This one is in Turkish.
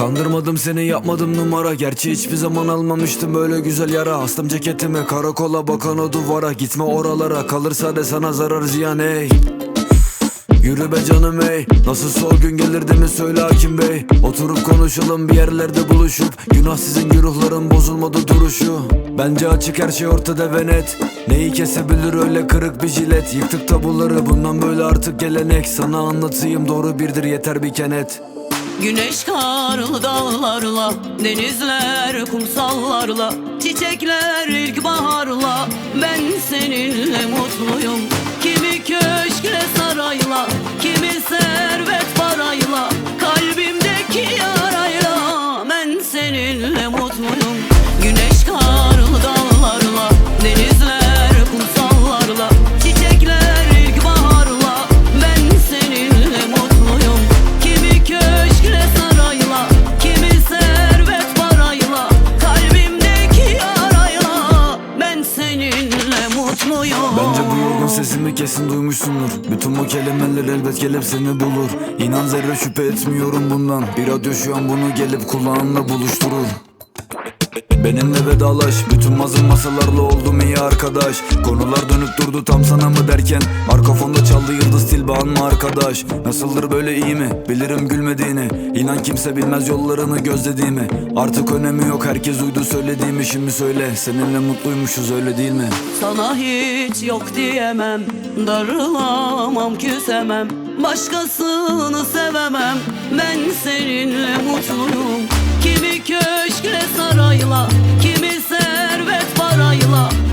Kandırmadım seni, yapmadım numara. Gerçi hiçbir zaman almamıştım böyle güzel yara. Astım ceketimi karakola, bakan o duvara. Gitme oralara, kalırsa de sana zarar ziyan ey. Yürü be canım ey. Nasılsa o gün gelirdi mi söyle hakim bey. Oturup konuşalım bir yerlerde buluşup. Günah sizin güruhların, bozulmadı duruşu. Bence açık her şey ortada ve net. Neyi kesebilir öyle kırık bir jilet. Yıktık tabuları, bundan böyle artık gelenek. Sana anlatayım, doğru birdir yeter bir kenet. Güneş karlı dağlarla, denizler kumsallarla, çiçekler ilkbaharla, ben seninle mutluyum. Kimi köşkle sarayla, kimi servet parayla, kalbimdeki yarayla, ben seninle mutluyum. Güneş karlı dağlarla, denizler kumsallarla, çiçekler ilkbaharla, ben seninle mutluyum. Kimi köşkle sarayla, kimi servet parayla, kalbimdeki yarayla, ben seninle mutluyum. Bence bu yorgun sesimi kesin duymuşsundur. Bütün bu kelimeler elbet gelip seni bulur. İnan zerre şüphe etmiyorum bundan. Bir radyo şu an bunu gelip kulağınla buluşturur. Benimle vedalaş, bütün mazın masalarla oldum iyi arkadaş. Konular dönüp durdu tam sana mı derken, arka fonda çaldı yıldız tilban mı arkadaş. Nasıldır böyle, iyi mi? Bilirim gülmediğini. İnan kimse bilmez yollarını gözlediğimi. Artık önemi yok, herkes uydu söylediğimi. Şimdi söyle, seninle mutluymuşuz öyle değil mi? Sana hiç yok diyemem, darılamam küsemem, başkasını sevemem, ben seninle mutluyum. Kimi köşkle sarayla, kimi servet parayla,